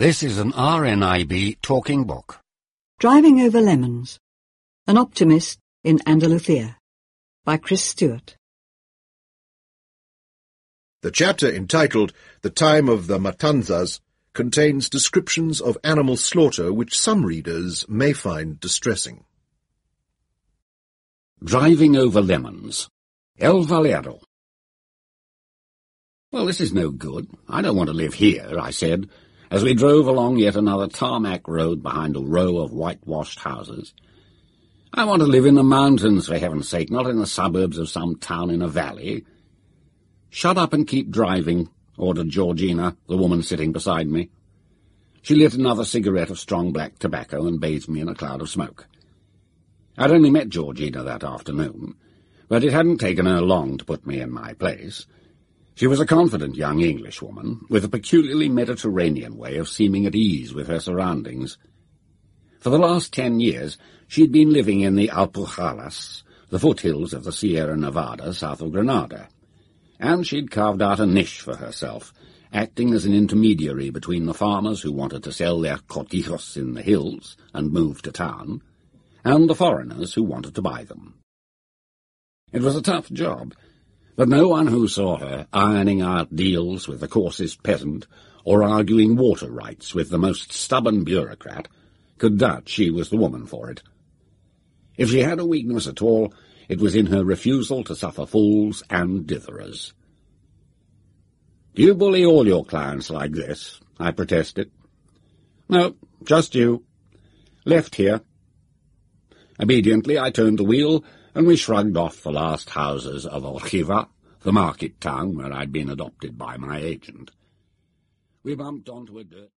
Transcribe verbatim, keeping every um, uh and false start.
This is an R N I B talking book. Driving Over Lemons. An Optimist in Andalusia by Chris Stewart. The chapter entitled The Time of the Matanzas contains descriptions of animal slaughter which some readers may find distressing. Driving Over Lemons. El Valero. Well, this is no good. I don't want to live here, I said, as we drove along yet another tarmac road behind a row of whitewashed houses. I want to live in the mountains, for heaven's sake, not in the suburbs of some town in a valley. Shut up and keep driving, ordered Georgina, the woman sitting beside me. She lit another cigarette of strong black tobacco and bathed me in a cloud of smoke. I'd only met Georgina that afternoon, but it hadn't taken her long to put me in my place. She was a confident young Englishwoman, with a peculiarly Mediterranean way of seeming at ease with her surroundings. For the last ten years, she'd been living in the Alpujarras, the foothills of the Sierra Nevada south of Granada, and she'd carved out a niche for herself, acting as an intermediary between the farmers who wanted to sell their cortijos in the hills and move to town, and the foreigners who wanted to buy them. It was a tough job, but no one who saw her ironing out deals with the coarsest peasant or arguing water rights with the most stubborn bureaucrat could doubt she was the woman for it. If she had a weakness at all, it was in her refusal to suffer fools and ditherers. "Do you bully all your clients like this?" I protested. "No, just you. Left here." Obediently I turned the wheel, and we shrugged off the last houses of Orchiva, the market town where I'd been adopted by my agent. We bumped onto a dirt